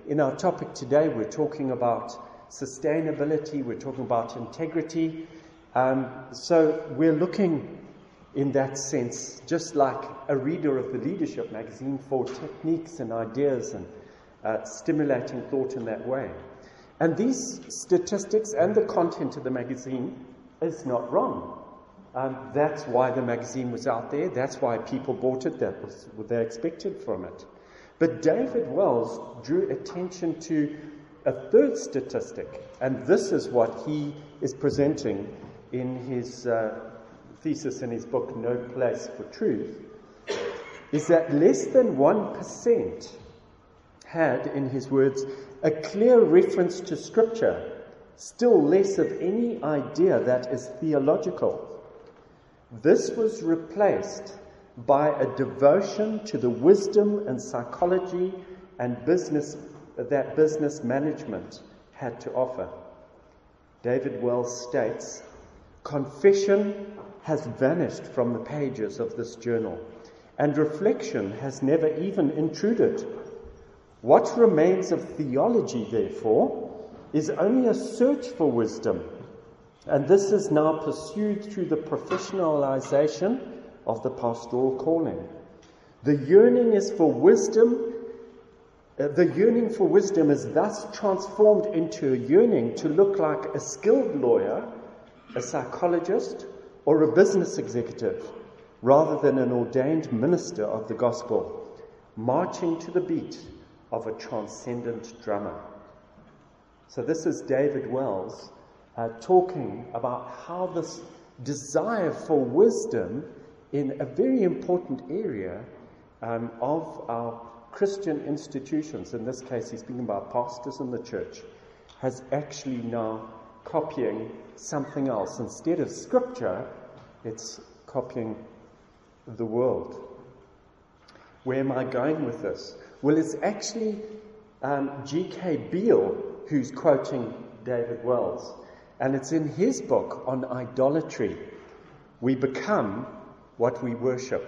in our topic today, we're talking about sustainability, we're talking about integrity. So we're looking in that sense, just like a reader of the Leadership magazine, for techniques and ideas and stimulating thought in that way. And these statistics and the content of the magazine is not wrong. That's why the magazine was out there. That's why people bought it. That was what they expected from it. But David Wells drew attention to a third statistic, and this is what he is presenting in his thesis in his book, No Place for Truth, is that less than 1% had, in his words, a clear reference to Scripture, still less of any idea that is theological. This was replaced by a devotion to the wisdom and psychology and business that business management had to offer. David Wells states, confession has vanished from the pages of this journal, and reflection has never even intruded. What remains of theology, therefore, is only a search for wisdom, and this is now pursued through the professionalization of the pastoral calling. The yearning for wisdom is thus transformed into a yearning to look like a skilled lawyer, a psychologist, or a business executive, rather than an ordained minister of the gospel, marching to the beat of a transcendent drummer. So this is David Wells talking about how this desire for wisdom in a very important area of our Christian institutions, in this case he's speaking about pastors in the church, has actually now copying something else. Instead of Scripture, it's copying the world. Where am I going with this? Well, it's actually G.K. Beale who's quoting David Wells. And it's in his book on idolatry. We become what we worship.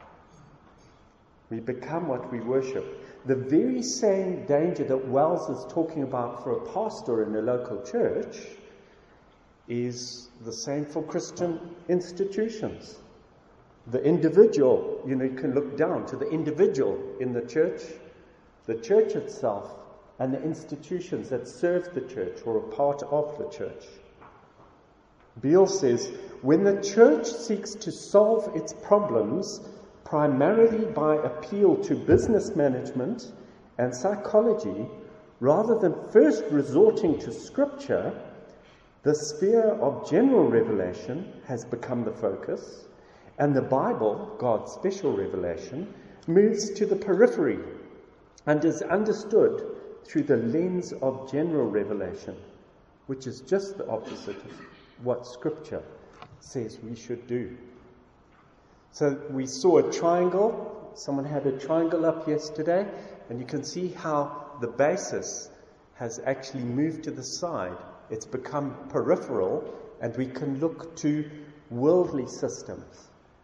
We become what we worship. The very same danger that Wells is talking about for a pastor in a local church is the same for Christian institutions. The individual, you can look down to the individual in the church itself, and the institutions that serve the church or are part of the church. Beale says, when the church seeks to solve its problems primarily by appeal to business management and psychology, rather than first resorting to Scripture, the sphere of general revelation has become the focus, and the Bible, God's special revelation, moves to the periphery and is understood through the lens of general revelation, which is just the opposite of what Scripture says we should do. So we saw a triangle. Someone had a triangle up yesterday, and you can see how the basis has actually moved to the side. It's become peripheral, and we can look to worldly systems.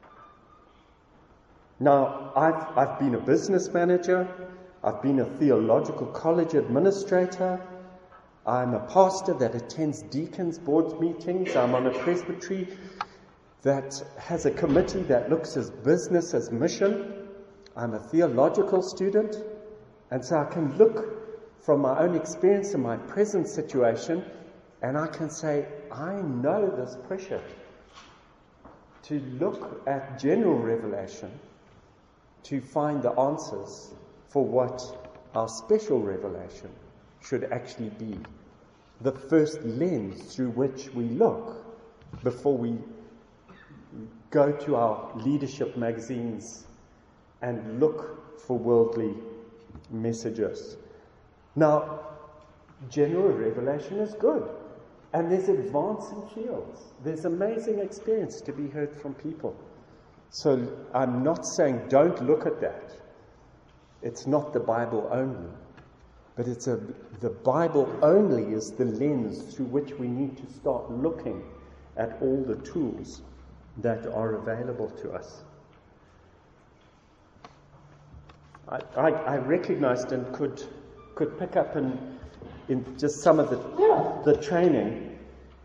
Now, I've been a business manager. I've been a theological college administrator. I'm a pastor that attends deacons' board meetings. I'm on a presbytery that has a committee that looks at business as mission. I'm a theological student. And so I can look from my own experience in my present situation, and I can say, I know this pressure to look at general revelation to find the answers for what our special revelation should actually be. The first lens through which we look before we go to our leadership magazines and look for worldly messages. Now, general revelation is good, and there's advancing fields. There's amazing experience to be heard from people. So I'm not saying don't look at that. It's not the Bible only, but the Bible only is the lens through which we need to start looking at all the tools that are available to us. I recognized and could could pick up in just some of the training,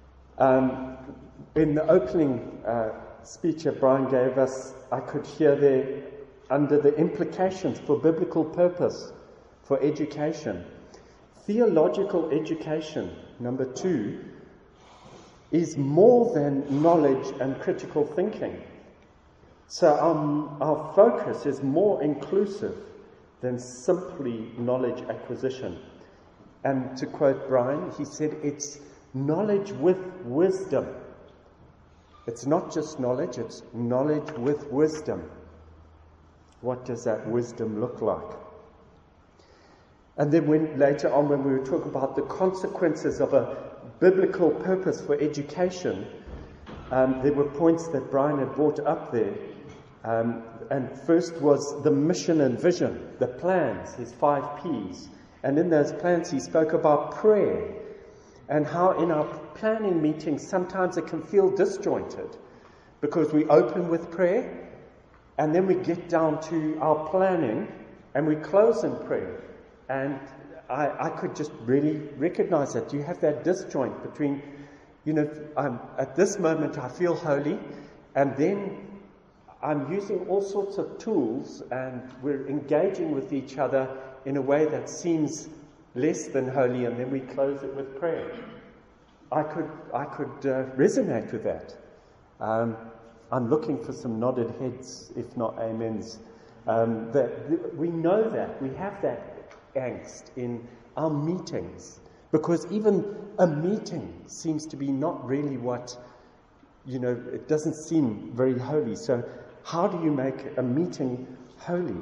in the opening speech that Brian gave us, I could hear there under the implications for biblical purpose, for education. Theological education, number 2, is more than knowledge and critical thinking. So our focus is more inclusive than simply knowledge acquisition. And to quote Brian, he said it's knowledge with wisdom. It's not just knowledge, it's knowledge with wisdom. What does that wisdom look like? And then later on, when we were talking about the consequences of a biblical purpose for education, there were points that Brian had brought up there. And first was the mission and vision, the plans, his 5 Ps. And in those plans, he spoke about prayer and how in our planning meetings, sometimes it can feel disjointed because we open with prayer and then we get down to our planning and we close in prayer. And I could just really recognize that. You have that disjoint between, at this moment I feel holy, and then I'm using all sorts of tools and we're engaging with each other in a way that seems less than holy, and then we close it with prayer. I could resonate with that. I'm looking for some nodded heads, if not amens. We know that. We have that angst in our meetings, because even a meeting seems to be not really what, it doesn't seem very holy. So how do you make a meeting holy?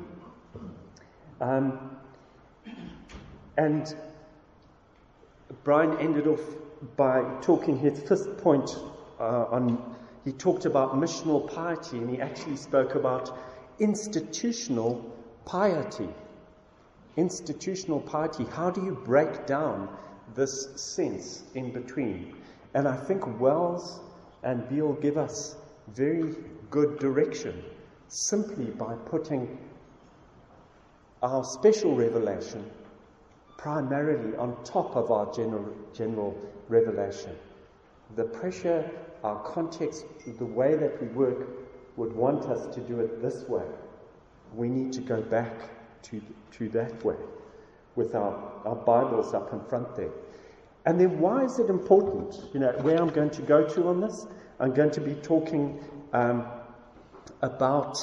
And Brian ended off by talking his 5th point he talked about missional piety, and he actually spoke about institutional piety. Institutional piety. How do you break down this sense in between? And I think Wells and Beale give us very good direction simply by putting our special revelation primarily on top of our general revelation. The pressure, our context, the way that we work would want us to do it this way. We need to go back to that way with our Bibles up in front there. And then why is it important? Where I'm going to go to on this, I'm going to be talking about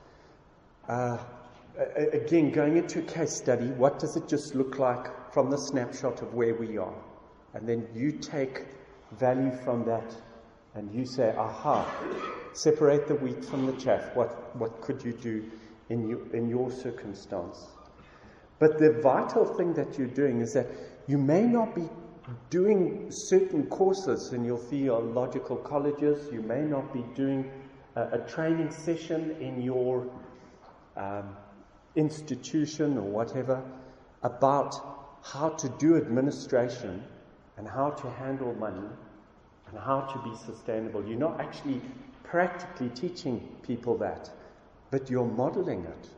again, going into a case study. What does it just look like from the snapshot of where we are? And then you take value from that and you say, aha, separate the wheat from the chaff. What could you do in your circumstance? But the vital thing that you're doing is that you may not be doing certain courses in your theological colleges. You may not be doing a training session in your institution or whatever about how to do administration and how to handle money and how to be sustainable. You're not actually practically teaching people that, but you're modeling it.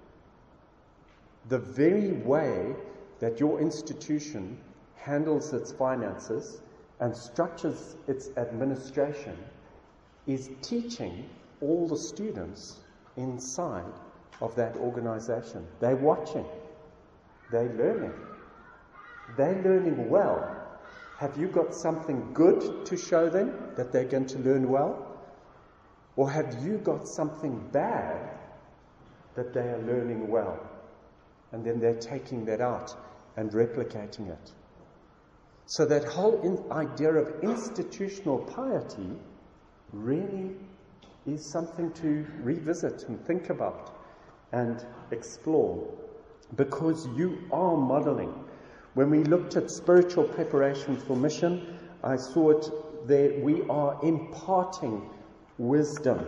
The very way that your institution handles its finances and structures its administration is teaching all the students inside of that organization. They're watching. They're learning. They're learning well. Have you got something good to show them that they're going to learn well? Or have you got something bad that they are learning well? And then they're taking that out and replicating it. So that whole idea of institutional piety really is something to revisit and think about and explore, because you are modeling. When we looked at spiritual preparation for mission, I saw it there. We are imparting wisdom.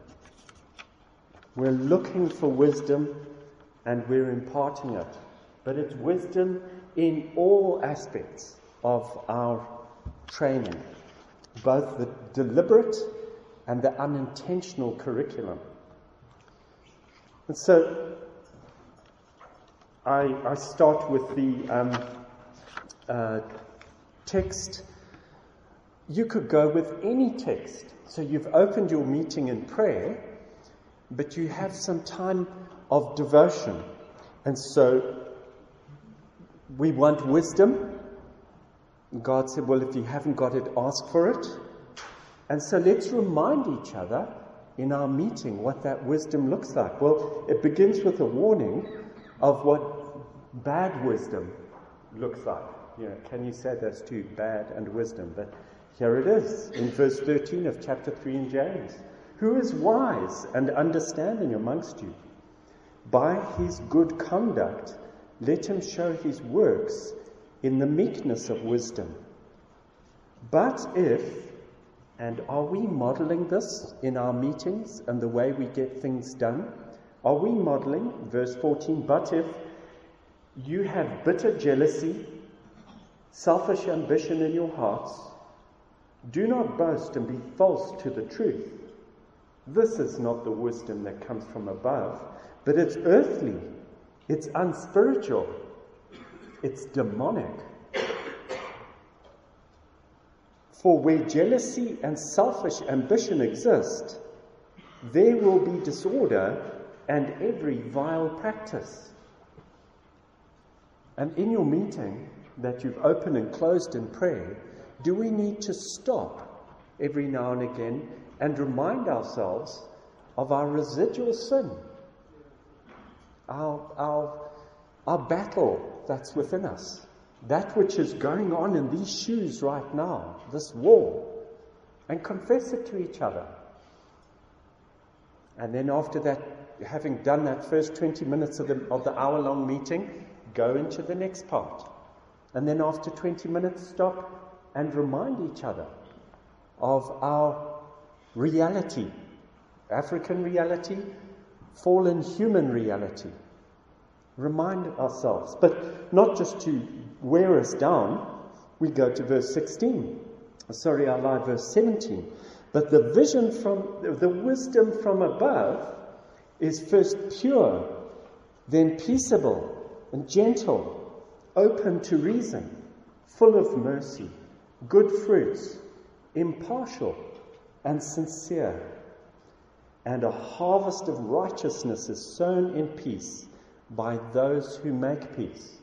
We're looking for wisdom and we're imparting it. But it's wisdom in all aspects of our training, both the deliberate and the unintentional curriculum. And so, I start with the text. You could go with any text. So you've opened your meeting in prayer, but you have some time of devotion. And so we want wisdom. God said, well, if you haven't got it, ask for it. And so let's remind each other in our meeting what that wisdom looks like. Well, it begins with a warning of what bad wisdom looks like. Can you say those two, bad and wisdom? But here it is in verse 13 of chapter 3 in James. Who is wise and understanding amongst you? By his good conduct, let him show his works in the meekness of wisdom. But if, and are we modeling this in our meetings and the way we get things done? Are we modeling, verse 14, but if you have bitter jealousy, selfish ambition in your hearts, do not boast and be false to the truth. This is not the wisdom that comes from above, but it's earthly, it's unspiritual, it's demonic. For where jealousy and selfish ambition exist, there will be disorder and every vile practice. And in your meeting that you've opened and closed in prayer, do we need to stop every now and again and remind ourselves of our residual sin, our battle that's within us, that which is going on in these shoes right now, this war, and confess it to each other. And then after that, having done that first 20 minutes of the hour-long meeting, go into the next part. And then after 20 minutes, stop and remind each other of our reality, African reality, fallen human reality. Remind ourselves, but not just to wear us down. We go to verse 16. I lied, verse 17. But the wisdom from above is first pure, then peaceable and gentle, open to reason, full of mercy, good fruits, impartial and sincere. And a harvest of righteousness is sown in peace by those who make peace.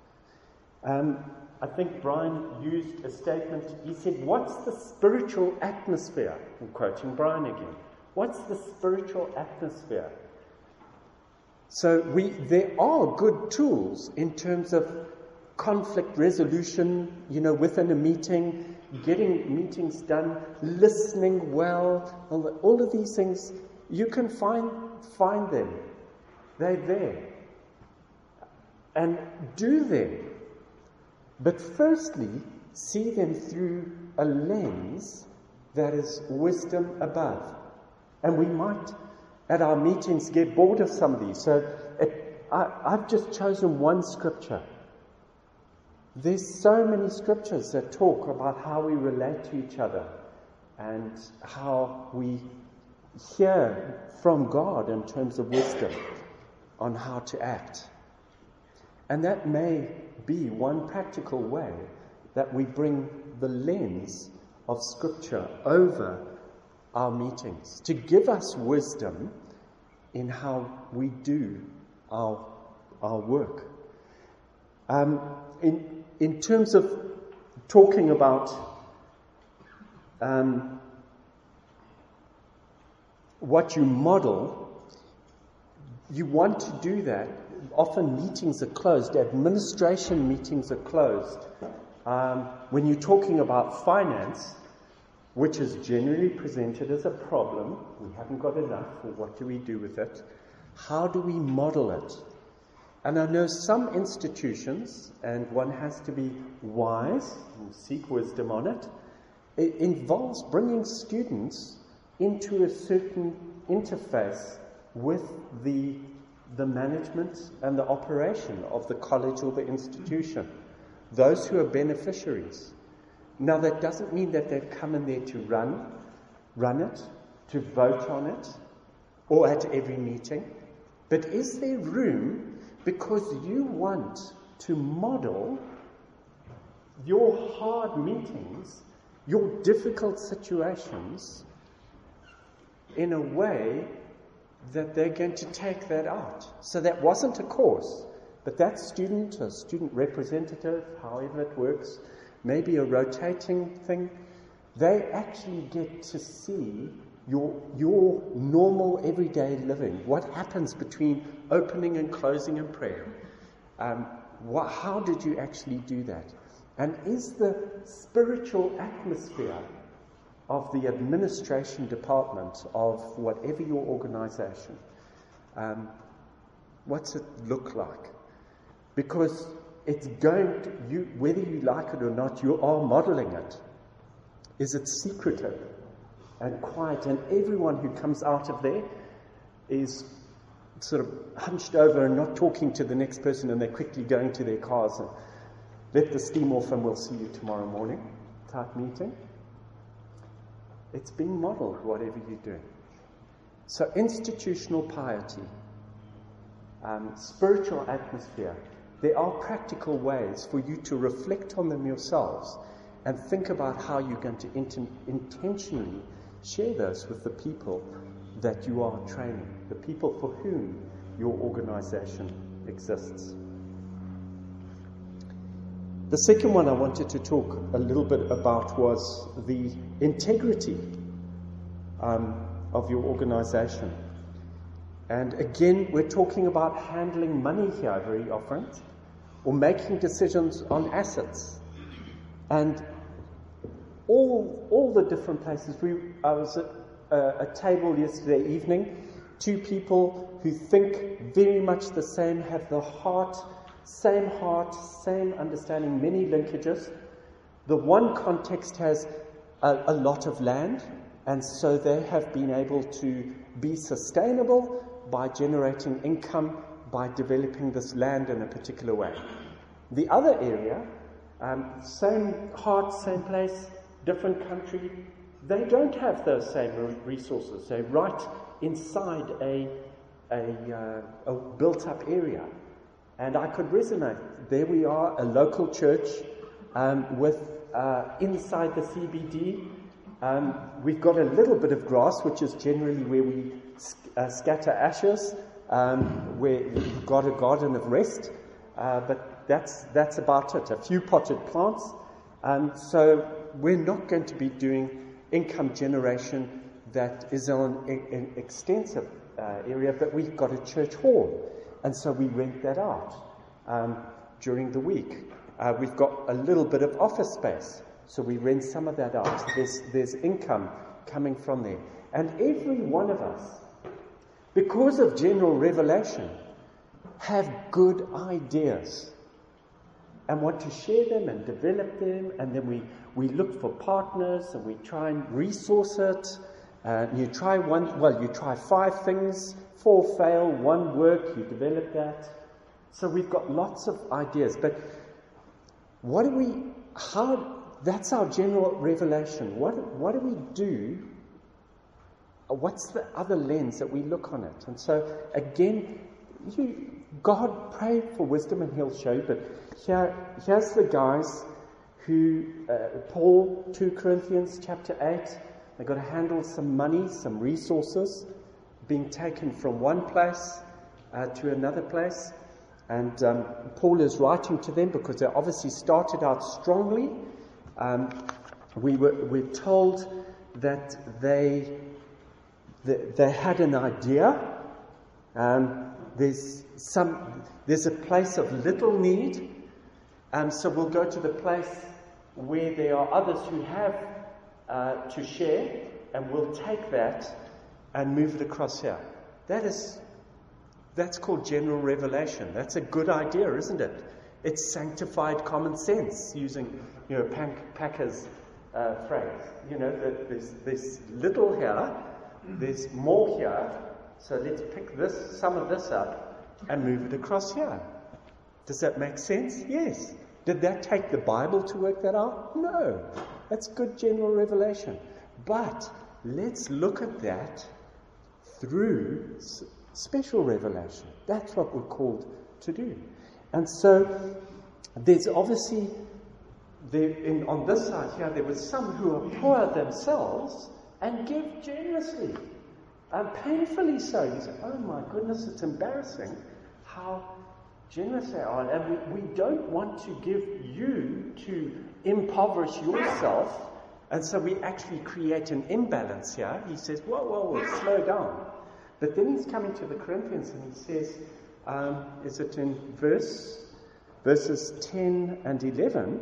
I think Brian used a statement. He said, what's the spiritual atmosphere? I'm quoting Brian again. What's the spiritual atmosphere? So there are good tools in terms of conflict resolution, within a meeting, getting meetings done, listening well, all of these things, you can find them. They're there. And do them. But firstly, see them through a lens that is wisdom above. And we might, at our meetings, get bored of some of these. So I've just chosen one scripture. There's so many scriptures that talk about how we relate to each other and how we hear from God in terms of wisdom on how to act. And that may be one practical way that we bring the lens of Scripture over our meetings, to give us wisdom in how we do our work. In terms of talking about what you model, you want to do that. Often meetings are closed, administration meetings are closed. When you're talking about finance, which is generally presented as a problem, we haven't got enough, or what do we do with it? How do we model it? And I know some institutions, and one has to be wise and seek wisdom on it, it involves bringing students into a certain interface with the management and the operation of the college or the institution, those who are beneficiaries. Now, that doesn't mean that they've come in there to run it, to vote on it, or at every meeting. But is there room because you want to model your hard meetings, your difficult situations, in a way that they're going to take that out. So that wasn't a course, but that student, a student representative, however it works, maybe a rotating thing, they actually get to see your normal everyday living. What happens between opening and closing in prayer? How did you actually do that? And is the spiritual atmosphere of the administration department of whatever your organization, what's it look like? Because it's going to, whether you like it or not, you are modeling it. Is it secretive and quiet, and everyone who comes out of there is sort of hunched over and not talking to the next person, and they're quickly going to their cars and let the steam off and we'll see you tomorrow morning type meeting? It's being modeled, whatever you're doing. So institutional piety, spiritual atmosphere, there are practical ways for you to reflect on them yourselves and think about how you're going to intentionally share those with the people that you are training, the people for whom your organization exists. The second one I wanted to talk a little bit about was the integrity of your organization. And again, we're talking about handling money here very often, or making decisions on assets. And all the different places. I was at a table yesterday evening, two people who think very much the same, have the heart, same understanding, many linkages. The one context has a lot of land, and so they have been able to be sustainable by generating income by developing this land in a particular way. The other area, same heart, same place, different country, they don't have those same resources. They're right inside a built-up area. And I could resonate. There we are, a local church with inside the CBD. We've got a little bit of grass, which is generally where we scatter ashes, where we've got a garden of rest. But that's about it. A few potted plants. So we're not going to be doing income generation that is on an extensive area, but we've got a church hall. And so we rent that out during the week. We've got a little bit of office space, so we rent some of that out. There's income coming from there. And every one of us, because of general revelation, have good ideas and want to share them and develop them, and then we look for partners and we try and resource it. You try 5 things, 4 fail, 1 work, you develop that. So we've got lots of ideas, but that's our general revelation. What do we do? What's the other lens that we look on it? And so again, God, pray for wisdom and He'll show you, but here's the guys who, Paul, 2 Corinthians chapter 8, they've got to handle some money, some resources being taken from one place to another place. And Paul is writing to them because they obviously started out strongly. We're told that they had an idea. There's a place of little need. So we'll go to the place where there are others who have to share, and we'll take that and move it across here. That's called general revelation. That's a good idea, isn't it? It's sanctified common sense, using Packer's phrase. There's little here, there's more here, so let's pick some of this up and move it across here. Does that make sense? Yes. Did that take the Bible to work that out? No. That's good general revelation. But let's look at that through special revelation. That's what we're called to do. And so there's obviously, on this side here, there were some who are poor themselves and give generously, painfully so. You say, oh my goodness, it's embarrassing how generous they are. And we don't want to give you to impoverish yourself. And so we actually create an imbalance here. He says, whoa, slow down. But then he's coming to the Corinthians and he says, is it in verses 10 and 11?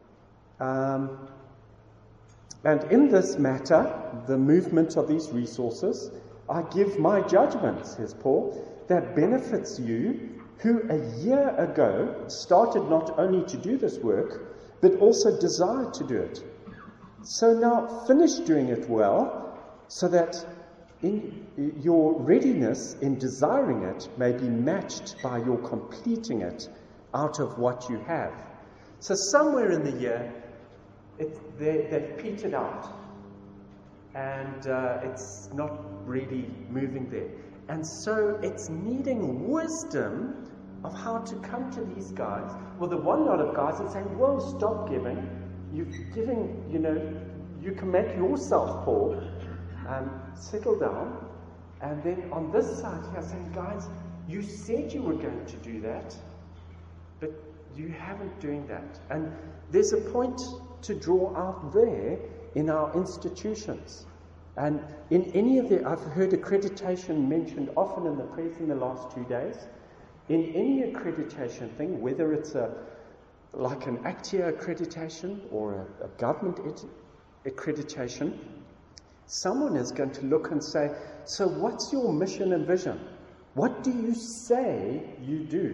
And in this matter, the movement of these resources, I give my judgment, says Paul, that benefits you who a year ago started not only to do this work, but also desired to do it. So now finish doing it well, so that in your readiness in desiring it may be matched by your completing it out of what you have. So somewhere in the year, they've petered out, and it's not really moving there. And so it's needing wisdom of how to come to these guys. Well, the one lot of guys are saying, whoa, stop giving. You're giving, you can make yourself poor. Settle down. And then on this side here saying, guys, you said you were going to do that, but you haven't doing that. And there's a point to draw out there in our institutions. And in any of the, I've heard accreditation mentioned often in the press in the last 2 days. In any accreditation thing, whether it's like an ACTIA accreditation or a government accreditation, someone is going to look and say, so what's your mission and vision? What do you say you do?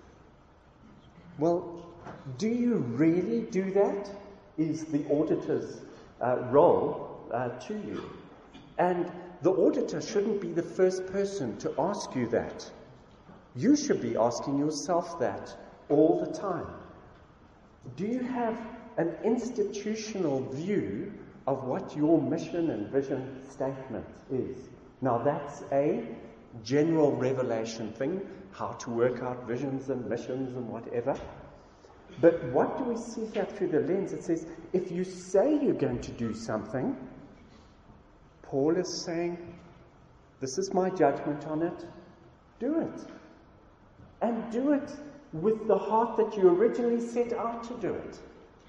Well, do you really do that? Is the auditor's role to you. And the auditor shouldn't be the first person to ask you that. You should be asking yourself that all the time. Do you have an institutional view of what your mission and vision statement is? Now that's a general revelation thing, how to work out visions and missions and whatever. But what do we see here through the lens? It says, if you say you're going to do something, Paul is saying, this is my judgment on it, do it. And do it with the heart that you originally set out to do it.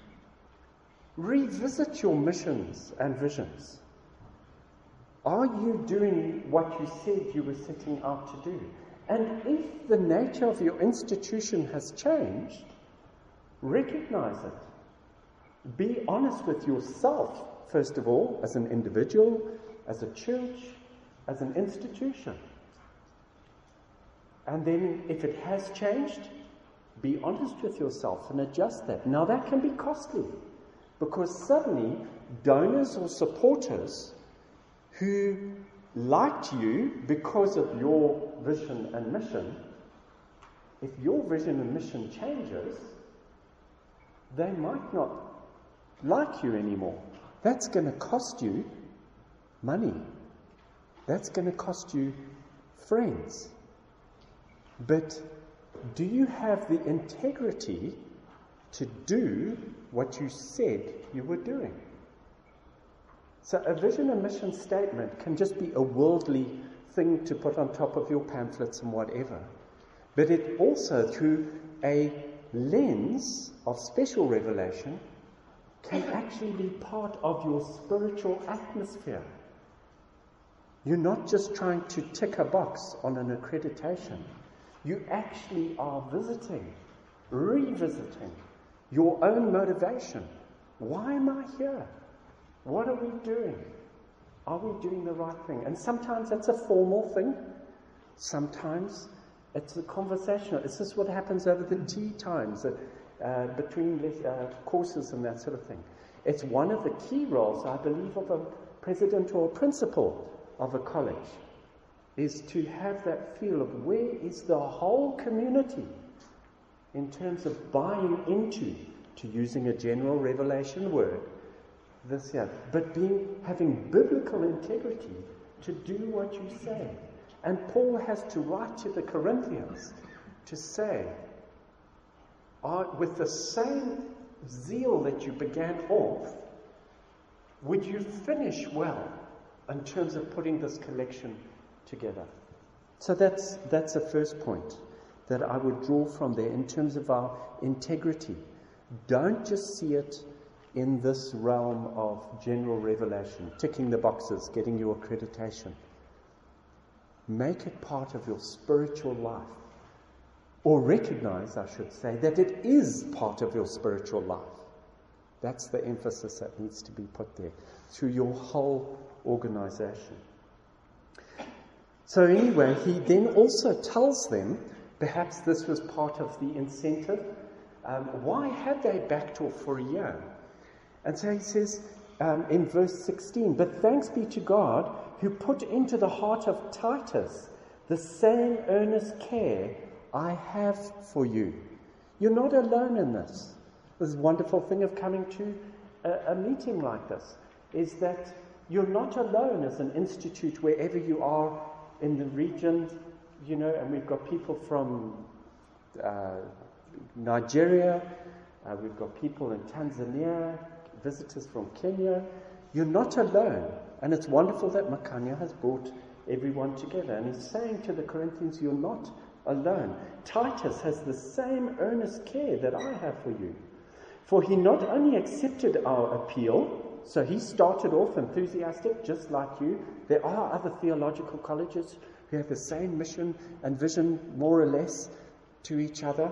Revisit your missions and visions. Are you doing what you said you were setting out to do? And if the nature of your institution has changed, recognize it. Be honest with yourself, first of all, as an individual, as a church, as an institution. And then, if it has changed, be honest with yourself and adjust that. Now, that can be costly, because suddenly, donors or supporters who liked you because of your vision and mission, if your vision and mission changes, they might not like you anymore. That's going to cost you money. That's going to cost you friends. But do you have the integrity to do what you said you were doing? So a vision and mission statement can just be a worldly thing to put on top of your pamphlets and whatever. But it also, through a lens of special revelation, can actually be part of your spiritual atmosphere. You're not just trying to tick a box on an accreditation. You actually are visiting, revisiting your own motivation. Why am I here? What are we doing? Are we doing the right thing? And sometimes that's a formal thing. Sometimes it's a conversational. It's just what happens over the tea times between courses and that sort of thing. It's one of the key roles, I believe, of a president or a principal of a college, is to have that feel of where is the whole community in terms of buying into, to using a general revelation word, this year, but having biblical integrity to do what you say. And Paul has to write to the Corinthians to say, with the same zeal that you began off, would you finish well in terms of putting this collection together? So that's the first point that I would draw from there in terms of our integrity. Don't just see it in this realm of general revelation, ticking the boxes, getting your accreditation. Make it part of your spiritual life. Or recognize, I should say, that it is part of your spiritual life. That's the emphasis that needs to be put there through your whole organization. So anyway, he then also tells them, perhaps this was part of the incentive, why had they backed off for a year? And so he says in verse 16, "But thanks be to God who put into the heart of Titus the same earnest care I have for you." You're not alone in this. This wonderful thing of coming to a meeting like this is that you're not alone as an institute wherever you are in the region, and we've got people from Nigeria, we've got people in Tanzania, visitors from Kenya. You're not alone. And it's wonderful that Makanya has brought everyone together. And he's saying to the Corinthians, you're not alone. Titus has the same earnest care that I have for you. For he not only accepted our appeal, so he started off enthusiastic, just like you. There are other theological colleges who have the same mission and vision, more or less, to each other.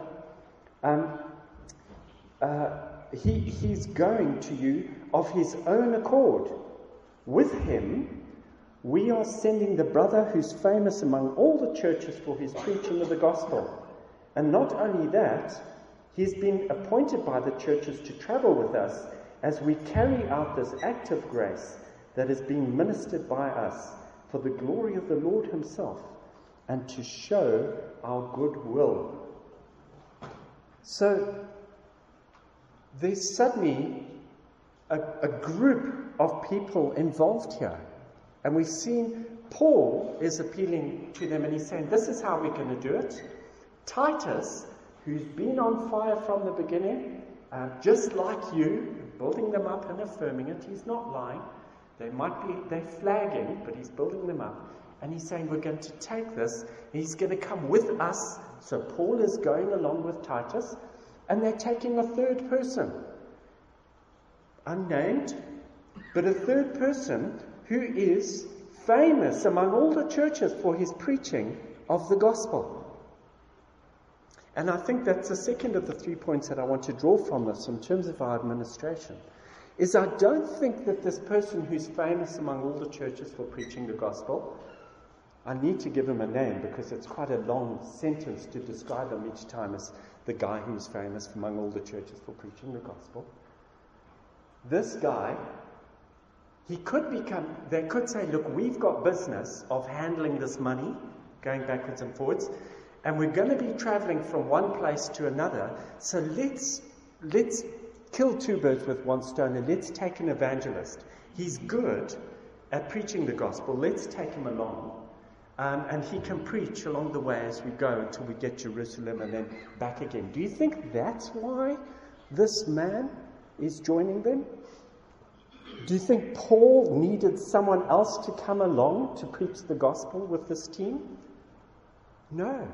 He's going to you of his own accord. With him, we are sending the brother who's famous among all the churches for his preaching of the gospel. And not only that, he's been appointed by the churches to travel with us as we carry out this act of grace that is being ministered by us for the glory of the Lord himself and to show our goodwill. So there's suddenly a group of people involved here. And we've seen Paul is appealing to them and he's saying, this is how we're going to do it. Titus, who's been on fire from the beginning, just like you, building them up and affirming it. He's not lying. They're flagging, but he's building them up. And he's saying, we're going to take this. He's going to come with us. So Paul is going along with Titus. And they're taking a third person. Unnamed, but a third person who is famous among all the churches for his preaching of the gospel. And I think that's the second of the 3 points that I want to draw from this in terms of our administration, is I don't think that this person who's famous among all the churches for preaching the gospel, I need to give him a name because it's quite a long sentence to describe him each time as the guy who's famous among all the churches for preaching the gospel. This guy, they could say, look, we've got business of handling this money, going backwards and forwards, and we're going to be traveling from one place to another, so let's kill two birds with one stone, and let's take an evangelist. He's good at preaching the gospel. Let's take him along. And he can preach along the way as we go until we get Jerusalem and then back again. Do you think that's why this man is joining them? Do you think Paul needed someone else to come along to preach the gospel with this team? No.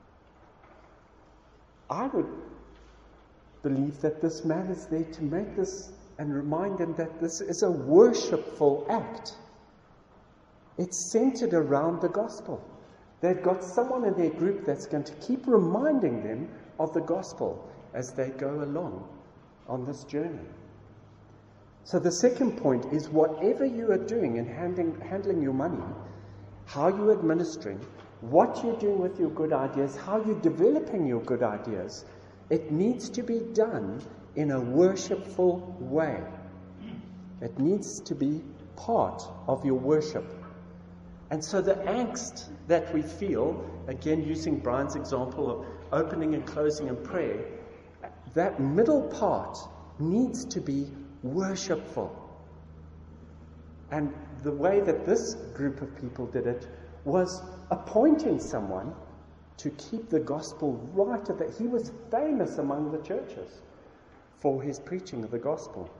I would believe that this man is there to make this and remind them that this is a worshipful act. It's centered around the gospel. They've got someone in their group that's going to keep reminding them of the gospel as they go along on this journey. So the second point is whatever you are doing in handling your money, how you're administering, what you're doing with your good ideas, how you're developing your good ideas, it needs to be done in a worshipful way. It needs to be part of your worship. And so the angst that we feel, again using Brian's example of opening and closing in prayer, that middle part needs to be worshipful. And the way that this group of people did it was appointing someone to keep the gospel right at that. He was famous among the churches for his preaching of the gospel.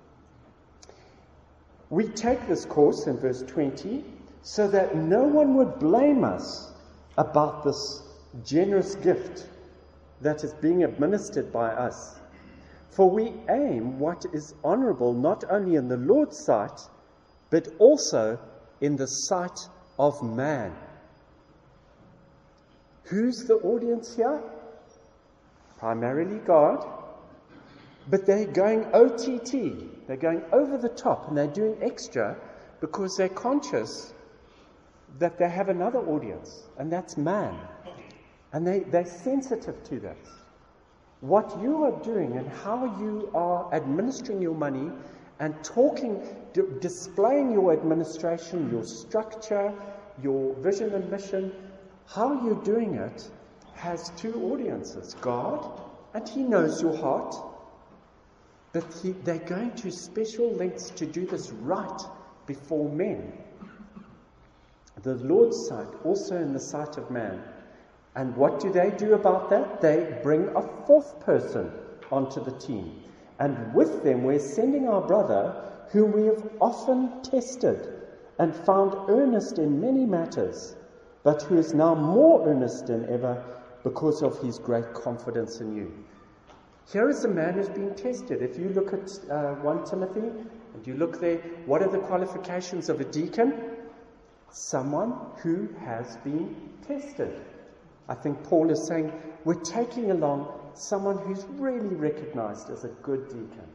We take this course in verse 20 so that no one would blame us about this generous gift that is being administered by us. For we aim what is honorable not only in the Lord's sight, but also in the sight of man. Who's the audience here? Primarily God. But they're going OTT. They're going over the top, and they're doing extra because they're conscious that they have another audience, and that's man. And they're sensitive to that. What you are doing and how you are administering your money and displaying your administration, your structure, your vision and mission, how you're doing it has two audiences. God, and He knows your heart, but they're going to special lengths to do this right before men. The Lord's sight, also in the sight of man. And what do they do about that? They bring a fourth person onto the team. And with them we're sending our brother, whom we have often tested and found earnest in many matters, but who is now more earnest than ever because of his great confidence in you. Here is a man who's been tested. If you look at 1 Timothy, and you look there, what are the qualifications of a deacon? Someone who has been tested. I think Paul is saying, we're taking along someone who's really recognized as a good deacon.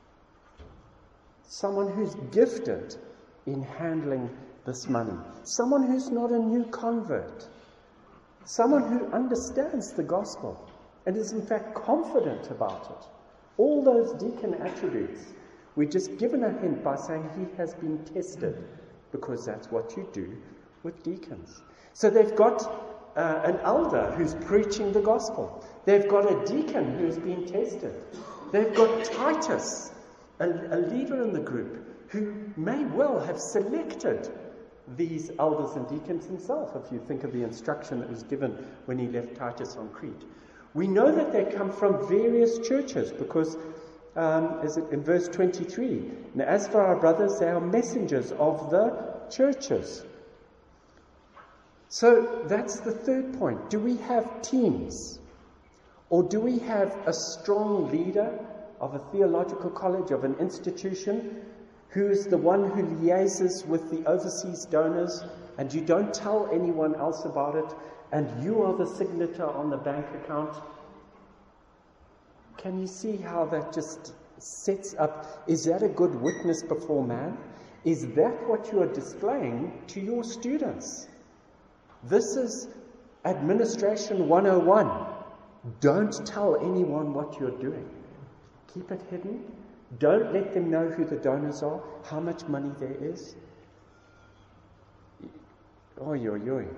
Someone who's gifted in handling this money. Someone who's not a new convert. Someone who understands the gospel and is in fact confident about it. All those deacon attributes, we're just given a hint by saying he has been tested, because that's what you do with deacons. So they've got an elder who's preaching the gospel. They've got a deacon who's been tested. They've got Titus, a leader in the group, who may well have selected these elders and deacons himself, if you think of the instruction that was given when he left Titus on Crete. We know that they come from various churches because, as in verse 23, now as for our brothers, they are messengers of the churches. So that's the third point. Do we have teams? Or do we have a strong leader of a theological college, of an institution, who is the one who liaises with the overseas donors, and you don't tell anyone else about it, and you are the signature on the bank account? Can you see how that just sets up? Is that a good witness before man? Is that what you are displaying to your students? This is Administration 101. Don't tell anyone what you're doing. Keep it hidden. Don't let them know who the donors are, how much money there is. Oy, oy, oy.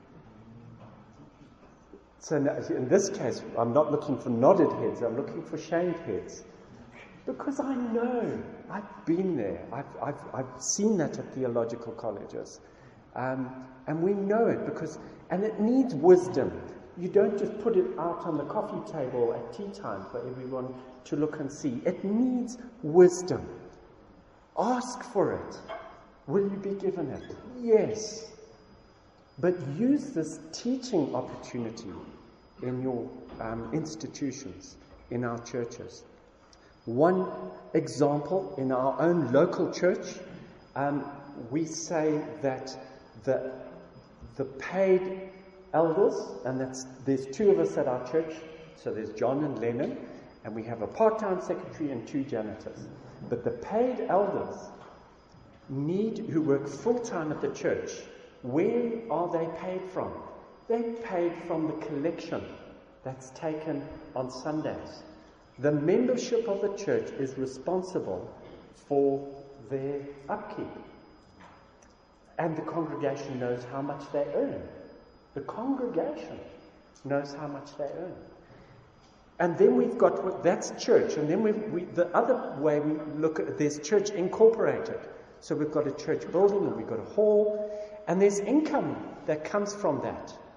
So in this case, I'm not looking for nodded heads, I'm looking for shamed heads. Because I know, I've been there, I've seen that at theological colleges. And we know it and it needs wisdom. You don't just put it out on the coffee table at tea time for everyone to look and see. It needs wisdom. Ask for it. Will you be given it? Yes. But use this teaching opportunity in your institutions, in our churches. One example, in our own local church, we say that the paid elders, and there's two of us at our church, so there's John and Lennon, and we have a part-time secretary and 2 janitors. But the paid elders who work full-time at the church, where are they paid from? They're paid from the collection that's taken on Sundays. The membership of the church is responsible for their upkeep. And the congregation knows how much they earn. The congregation knows how much they earn. And then we've got, that's church. And then the other way we look at it, there's church incorporated. So we've got a church building, and we've got a hall, and there's income that comes from that.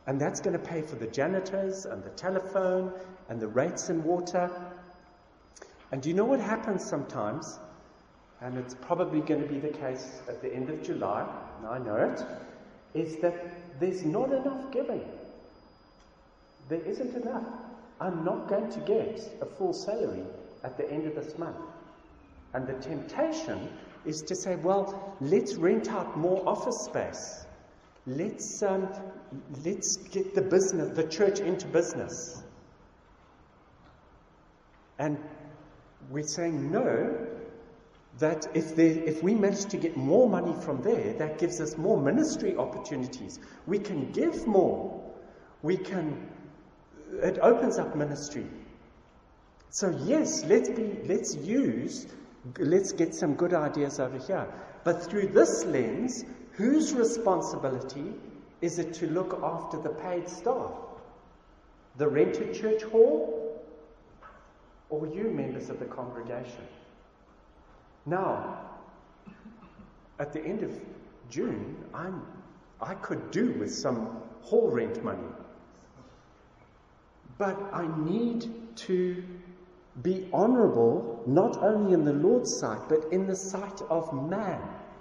And that's going to pay for the janitors and the telephone and the rates in water. And do you know what happens sometimes? And it's probably going to be the case at the end of July, and I know it, is that there's not enough giving. There isn't enough. I'm not going to get a full salary at the end of this month. And the temptation is to say, well, let's rent out more office space. Let's get the church into business. And we're saying no, that if we manage to get more money from there, that gives us more ministry opportunities. We can give more. It opens up ministry. So yes, let's get some good ideas over here. But through this lens, whose responsibility is it to look after the paid staff? The rented church hall? Or you, members of the congregation? Now, at the end of June, I could do with some hall rent money. But I need to be honourable, not only in the Lord's sight, but in the sight of man.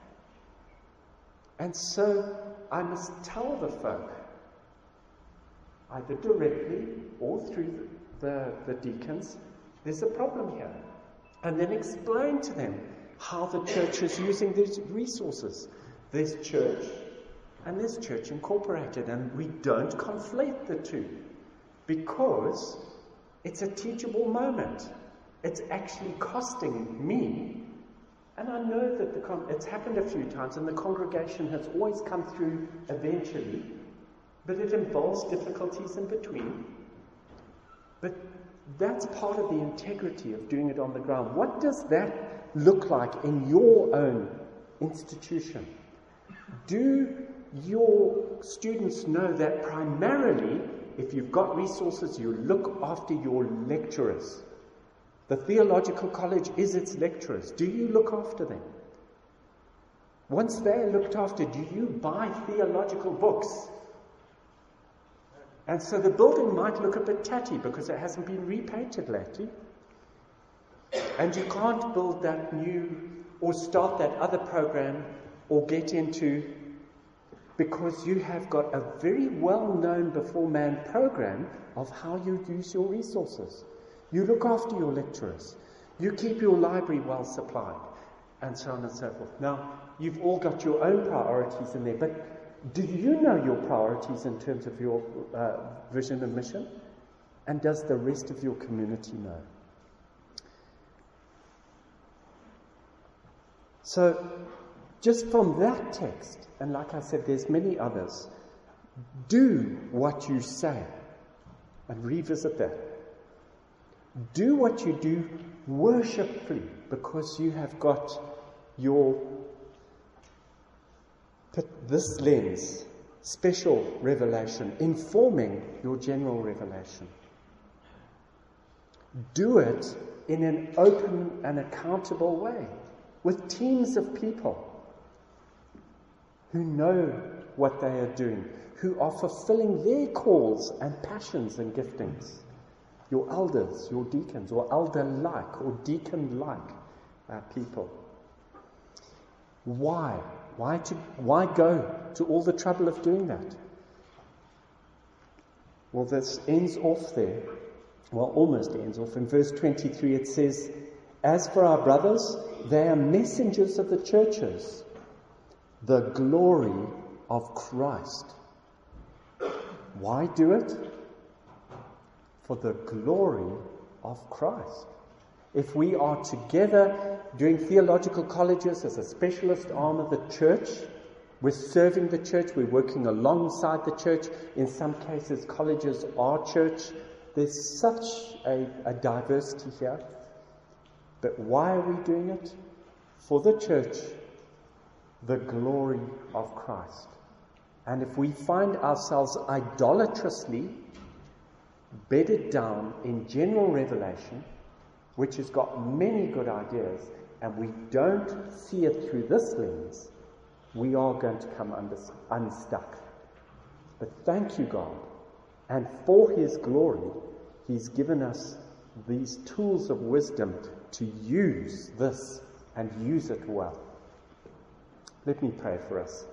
And so I must tell the folk, either directly or through the deacons, there's a problem here. And then explain to them how the church is using these resources. There's church and there's church incorporated, and we don't conflate the two, because it's a teachable moment. It's actually costing me, and I know that it's happened a few times, and the congregation has always come through eventually, but it involves difficulties in between. But that's part of the integrity of doing it on the ground. What does that look like in your own institution? Do your students know that primarily, if you've got resources, you look after your lecturers? The theological college is its lecturers. Do you look after them? Once they're looked after, do you buy theological books? And so the building might look a bit tatty because it hasn't been repainted lately. And you can't build that new or start that other program or get into, because you have got a very well-known before man program of how you use your resources. You look after your lecturers. You keep your library well supplied, and so on and so forth. Now, you've all got your own priorities in there, but do you know your priorities in terms of your vision and mission? And does the rest of your community know? So, just from that text, and like I said, there's many others, do what you say, and revisit that. Do what you do worshipfully, because you have got this lens, special revelation, informing your general revelation. Do it in an open and accountable way, with teams of people who know what they are doing, who are fulfilling their calls and passions and giftings. Your elders, your deacons, or elder-like, or deacon-like people. Why? Why go to all the trouble of doing that? Well, this ends off there. Well, almost ends off. In verse 23 it says, "As for our brothers, they are messengers of the churches, the glory of Christ." Why do it? For the glory of Christ. If we are together doing theological colleges as a specialist arm of the church, we're serving the church, we're working alongside the church. In some cases, colleges are church. There's such a diversity here. But why are we doing it? For the church, the glory of Christ. And if we find ourselves idolatrously bedded down in general revelation, which has got many good ideas, and we don't see it through this lens, we are going to come unstuck. But thank you, God. And for His glory, He's given us these tools of wisdom to use this and use it well. Let me pray for us.